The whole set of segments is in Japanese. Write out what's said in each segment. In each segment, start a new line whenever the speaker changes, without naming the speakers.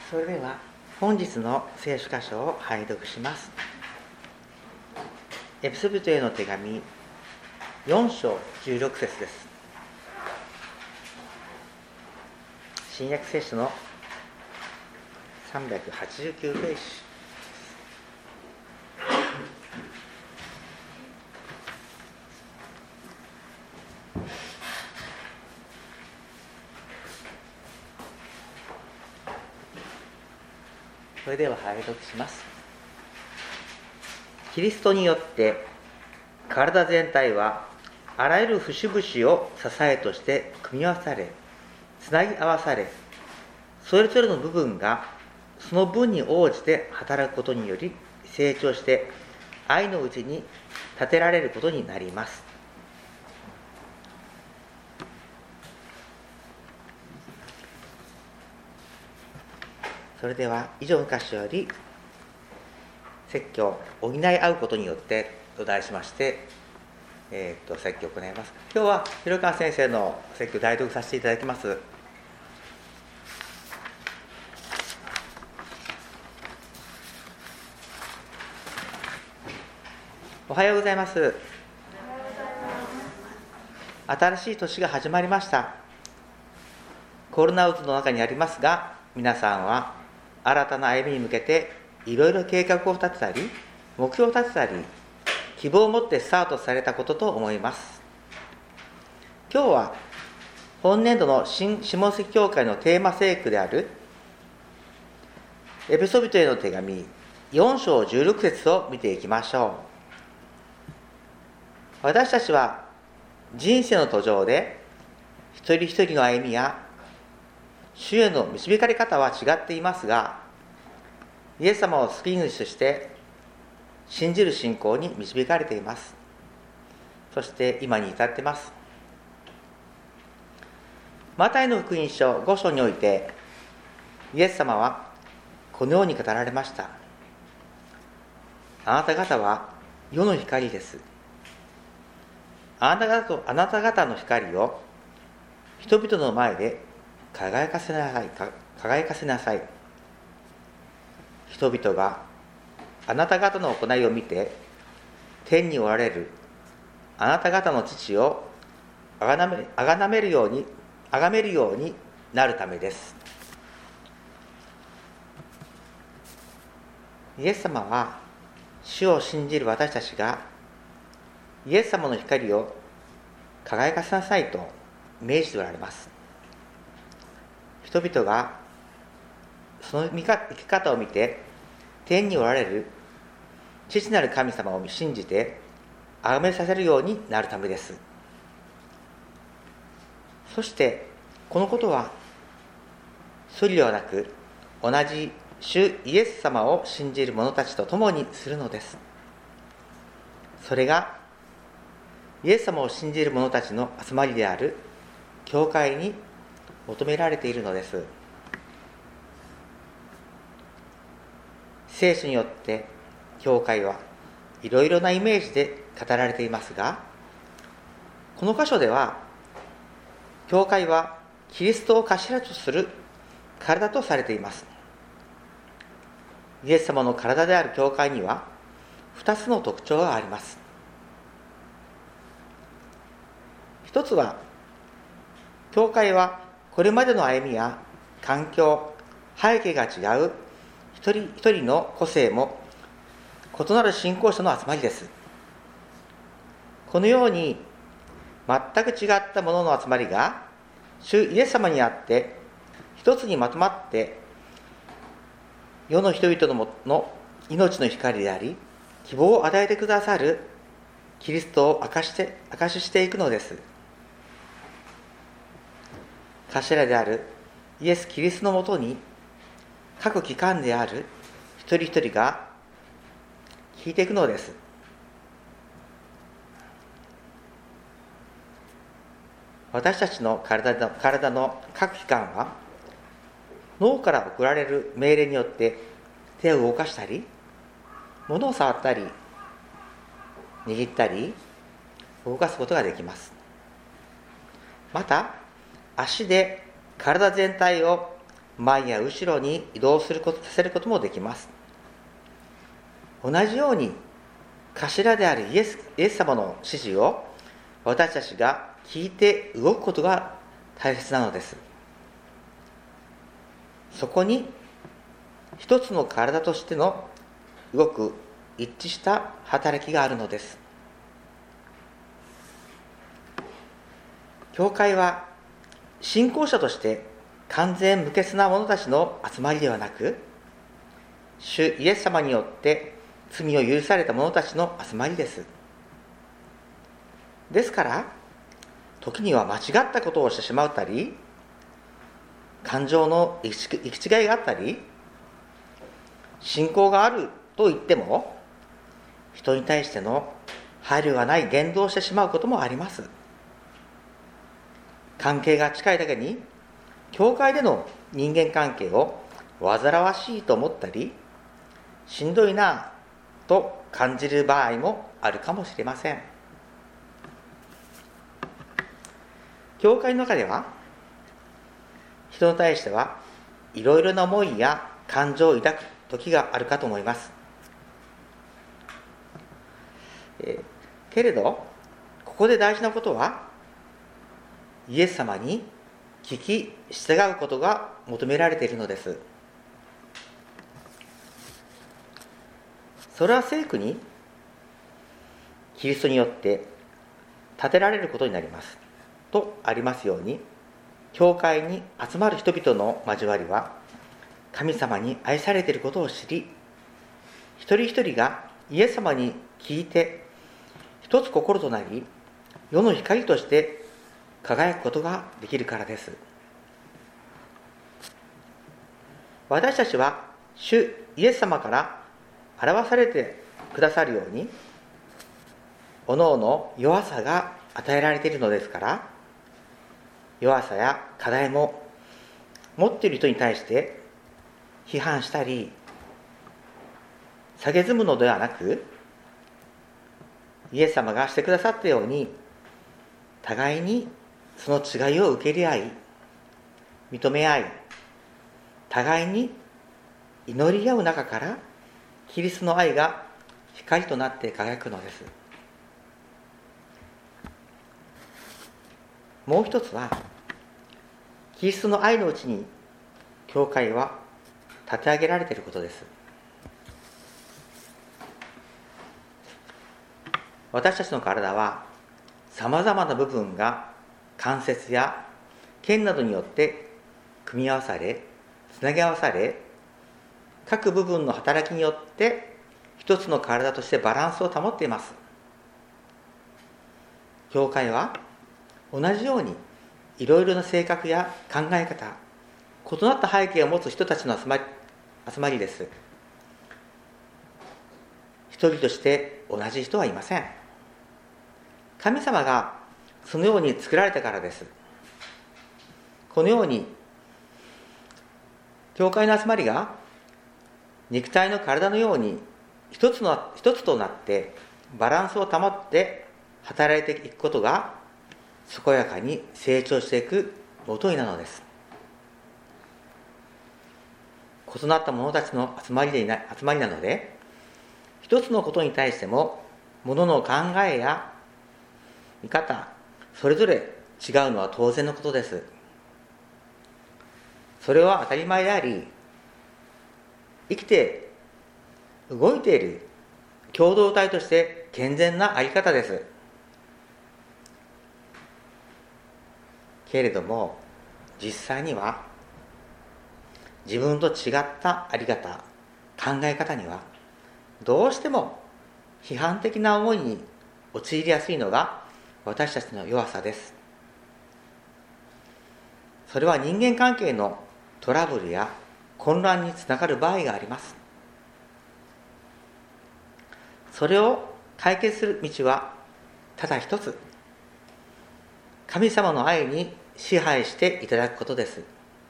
それでは本日の聖書箇所を拝読します。エペソビトへの手紙4章16節です。新約聖書の389ページ。それでは拝読します。キリストによって体全体はあらゆる節々を支えとして組み合わされ、つなぎ合わされ、それぞれの部分がその分に応じて働くことにより成長して愛のうちに立てられることになります。それでは以上の箇所より説教補い合うことによってと題しまして説教を行います。今日は広川先生の説教を代読させていただきます。おはようございます。新しい年が始まりました。コロナ渦の中にありますが、皆さんは新たな歩みに向けていろいろ計画を立てたり、目標を立てたり、希望を持ってスタートされたことと思います。今日は本年度の新下関教会のテーマ聖句であるエペソビトへの手紙4章16節を見ていきましょう。私たちは人生の途上で一人一人の歩みや主への導かれ方は違っていますが、イエス様を救い主として信じる信仰に導かれています。そして今に至っています。マタイの福音書5章においてイエス様はこのように語られました。あなた方は世の光です。あなた方の光を人々の前で輝かせなさい。人々があなた方の行いを見て天におられるあなた方の父を崇めるようになるためです。イエス様は主を信じる私たちがイエス様の光を輝かせなさいと命じておられます。人々がその生き方を見て天におられる父なる神様を信じて崇めさせるようになるためです。そしてこのことは一人ではなく同じ主イエス様を信じる者たちと共にするのです。それがイエス様を信じる者たちの集まりである教会に求められているのです。聖書によって教会はいろいろなイメージで語られていますが、この箇所では教会はキリストを頭とする体とされています。イエス様の体である教会には2つの特徴があります。一つは、教会はこれまでの歩みや環境、背景が違う一人一人の個性も異なる信仰者の集まりです。このように全く違ったものの集まりが主イエス様にあって一つにまとまって世の人々の命の光であり希望を与えてくださるキリストを証ししていくのです。頭であるイエス・キリストのもとに各機関である一人一人が聞いていくのです。私たちの体の各機関は脳から送られる命令によって手を動かしたり、物を触ったり、握ったり動かすことができます。また足で体全体を前や後ろに移動させることもできます。同じように頭であるイエス様の指示を私たちが聞いて動くことが大切なのです。そこに一つの体としての動く一致した働きがあるのです。教会は信仰者として完全無欠な者たちの集まりではなく、主イエス様によって罪を許された者たちの集まりです。ですから、時には間違ったことをしてしまったり、感情の行き違いがあったり、信仰があると言っても、人に対しての配慮がない言動をしてしまうこともあります。関係が近いだけに、教会での人間関係を煩わしいと思ったり、しんどいなと感じる場合もあるかもしれません。教会の中では、人に対してはいろいろな思いや感情を抱く時があるかと思います。けれど、ここで大事なことは、イエス様に聞き従うことが求められているのです。それは聖句にキリストによって立てられることになりますとありますように、教会に集まる人々の交わりは神様に愛されていることを知り、一人一人がイエス様に聞いて一つ心となり、世の光として輝くことができるからです。私たちは主イエス様から表されてくださるように、おのおの弱さが与えられているのですから、弱さや課題も持っている人に対して批判したり蔑むのではなく、イエス様がしてくださったように、互いにその違いを受け入れ合い、認め合い、互いに祈り合う中からキリストの愛が光となって輝くのです。もう一つは、キリストの愛のうちに教会は立て上げられていることです。私たちの体はさまざまな部分が関節や腱などによって組み合わされ、つなぎ合わされ、各部分の働きによって一つの体としてバランスを保っています。教会は同じようにいろいろな性格や考え方、異なった背景を持つ人たちの集まりです。一人として同じ人はいません。神様がそのように作られたからです。このように教会の集まりが肉体の体のように一つとなってバランスを保って働いていくことが健やかに成長していくもとになるのです。異なった者たちの集まりなので、一つのことに対しても物の考えや見方、それぞれ違うのは当然のことです。それは当たり前であり、生きて動いている共同体として健全なあり方です。けれども、実際には自分と違ったあり方、考え方にはどうしても批判的な思いに陥りやすいのが私たちの弱さです。それは人間関係のトラブルや混乱につながる場合があります。それを解決する道はただ一つ、神様の愛に支配していただくことです。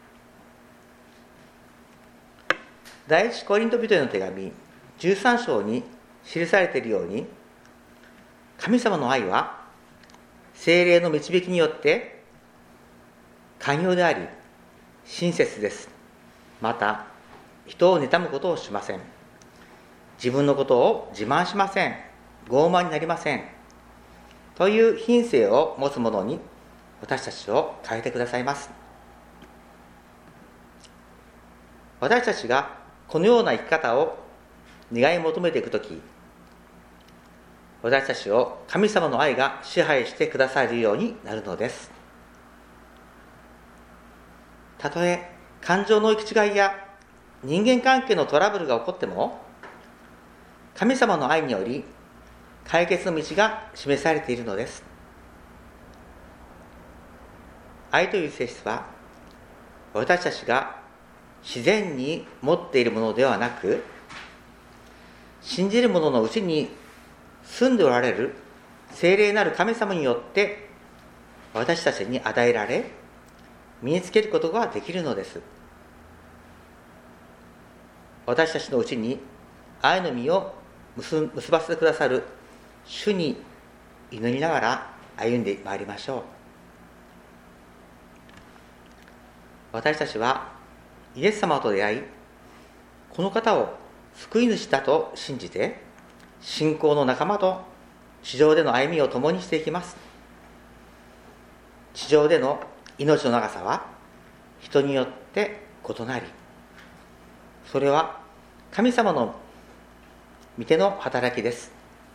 第一コリント人への手紙13章に記されているように、神様の愛は聖霊の導きによって寛容であり親切です。 また人を妬むことをしません。自分のことを自慢しません。傲慢になりません。という品性を持つ者に私たちを変えてくださいます。私たちがこのような生き方を願い求めていくとき、私たちを神様の愛が支配してくださるようになるのです。たとえ感情の行き違いや人間関係のトラブルが起こっても、神様の愛により解決の道が示されているのです。愛という性質は、私たちが自然に持っているものではなく、信じる者のうちに住んでおられる聖霊なる神様によって私たちに与えられ、身につけることができるのです。私たちのうちに愛の実を結ばせてくださる主に祈りながら歩んでまいりましょう。私たちはイエス様と出会い、この方を救い主だと信じて、信仰の仲間と地上での歩みを共にしていきます。地上での命の長さは人によって異なり、それは神様の御手の働きです。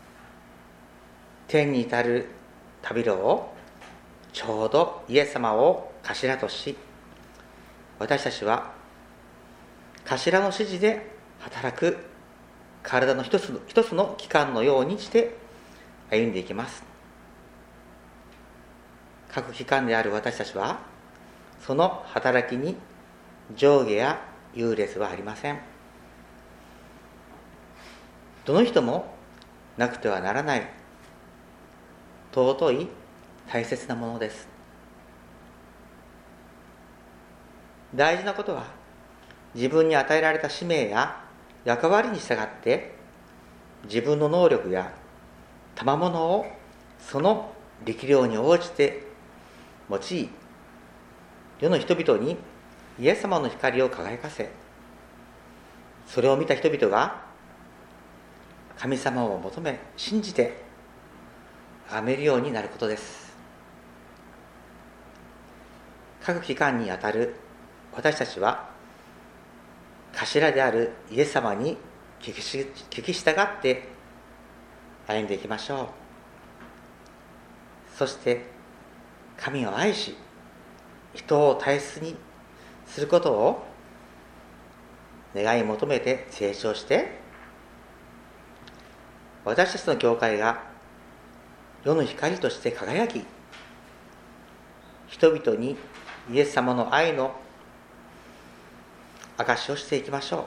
天に至る旅路をちょうどイエス様を頭とし、私たちは頭の指示で働く体の一つの器官のようにして歩んでいきます。各器官である私たちは、その働きに上下や優劣はありません。どの人もなくてはならない尊い大切なものです。大事なことは、自分に与えられた使命や役割に従って自分の能力や賜物をその力量に応じて用い、世の人々にイエス様の光を輝かせ、それを見た人々が神様を求め信じて崇めるようになることです。各機関にあたる私たちは、頭であるイエス様に聞き従って歩んでいきましょう。そして神を愛し、人を大切にすることを願い求めて成長して、私たちの教会が世の光として輝き、人々にイエス様の愛の証しをしていきましょう。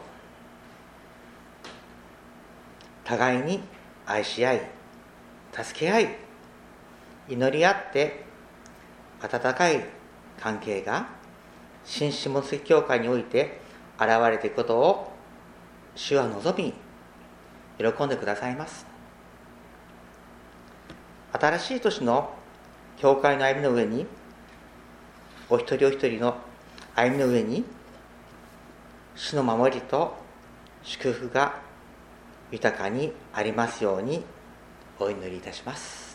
互いに愛し合い、助け合い、祈り合って温かい関係が新下関教会において現れていくことを主は望み喜んでくださいます。新しい年の教会の歩みの上に、お一人お一人の歩みの上に主の守りと祝福が豊かにありますようにお祈りいたします。